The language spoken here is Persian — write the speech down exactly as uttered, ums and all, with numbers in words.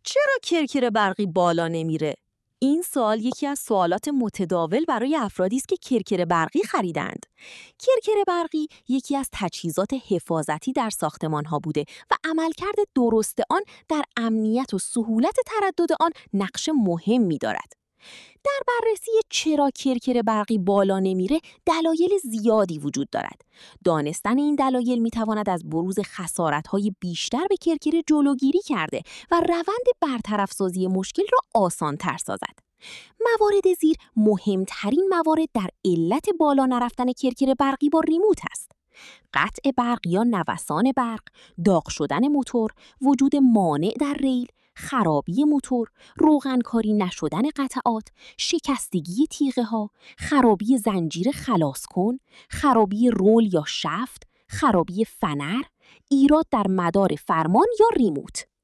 چرا کرکر برقی بالا نمیره؟ این سوال یکی از سوالات متداول برای افرادی است که کرکر برقی خریدند. کرکر برقی یکی از تجهیزات حفاظتی در ساختمان‌ها بوده و عملکرد درست آن در امنیت و سهولت تردد آن نقش مهمی دارد. در بررسی چرا کرکر برقی بالا نمیره، دلایل زیادی وجود دارد. دانستن این دلایل میتواند از بروز خسارت‌های بیشتر به کرکر جلوگیری کرده و روند برطرف‌سازی مشکل را آسان‌تر سازد. موارد زیر مهمترین موارد در علت بالا نرفتن کرکر برقی با ریموت است. قطع برق یا نوسان برق، داغ شدن موتور، وجود مانع در ریل، خرابی موتور، روغنکاری نشدن قطعات، شکستگی تیغه ها، خرابی زنجیر خلاص کن، خرابی رول یا شفت، خرابی فنر، ایراد در مدار فرمان یا ریموت.